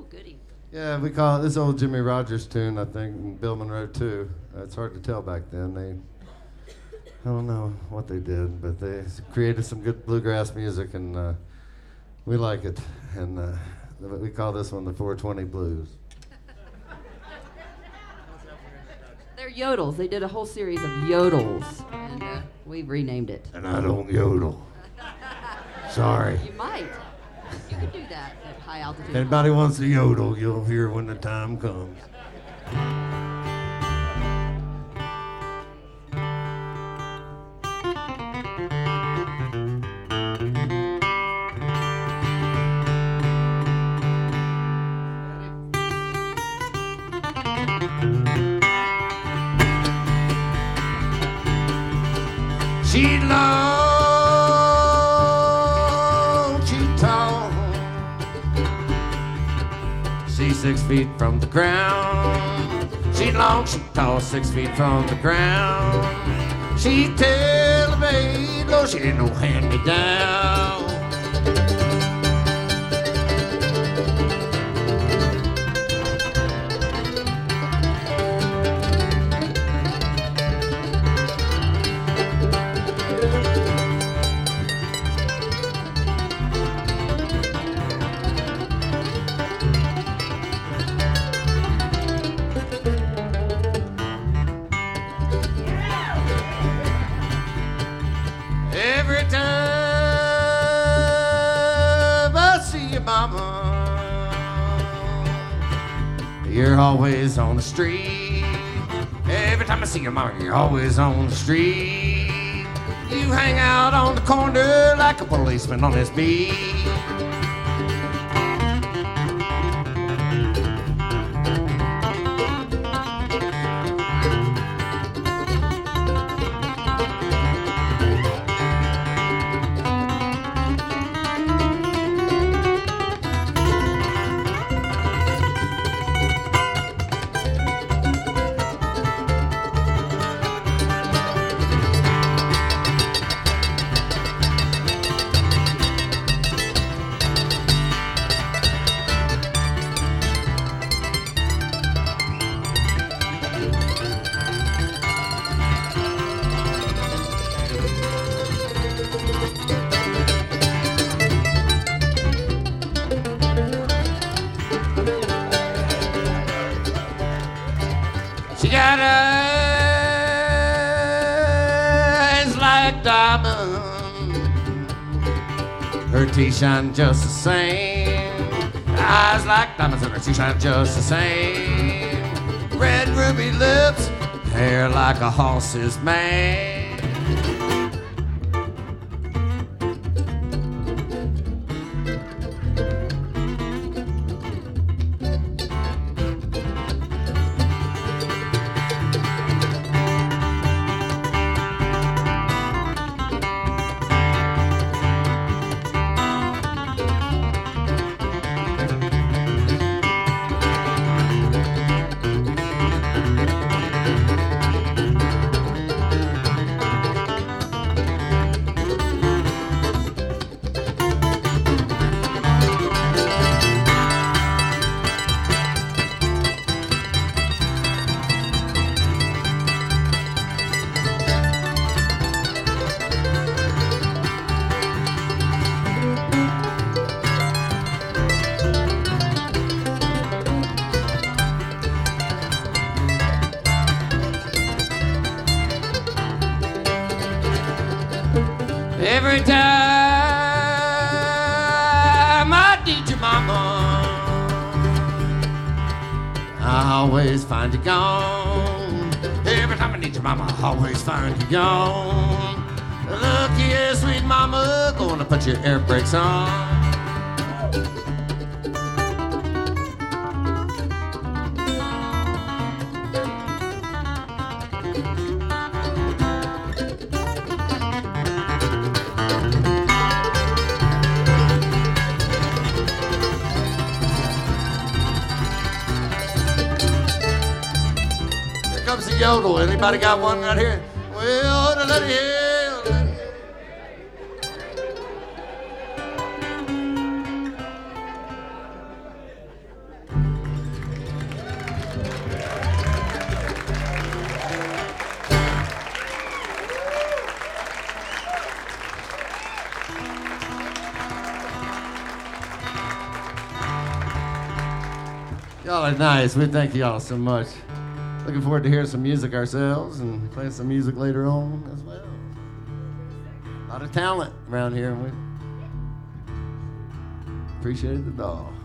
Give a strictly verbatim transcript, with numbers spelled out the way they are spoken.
goody. Yeah, we call it this old Jimmy Rogers tune, I think, and Bill Monroe too. Uh, it's hard to tell back then. They, I don't know what they did, but they created some good bluegrass music, and uh, we like it. And uh, we call this one the four twenty Blues. They're yodels. They did a whole series of yodels, and uh, we've renamed it. And I don't yodel. Sorry. You might. You could do that at high altitude. If anybody wants to yodel, you'll hear when the time comes. She long, she tall. She's six feet from the ground. She long, she tall, six feet from the ground. She tell me, babe, no, she ain't no hand-me-down. Every time I see you, mama, you're always on the street. Every time I see you, mama, you're always on the street. You hang out on the corner like a policeman on his beat. She got eyes like diamonds. Her teeth shine just the same. Eyes like diamonds and her teeth shine just the same. Red ruby lips, hair like a horse's mane. Every time I need you, mama, I always find you gone. Every time I need you, mama, I always find you gone. Look here, sweet mama, gonna put your air brakes on. Comes the yodel. Anybody got one right here? Well, let it hear, let it hear. Y'all are nice. We thank y'all so much. Looking forward to hearing some music ourselves and playing some music later on as well. A lot of talent around here, and we appreciate it all.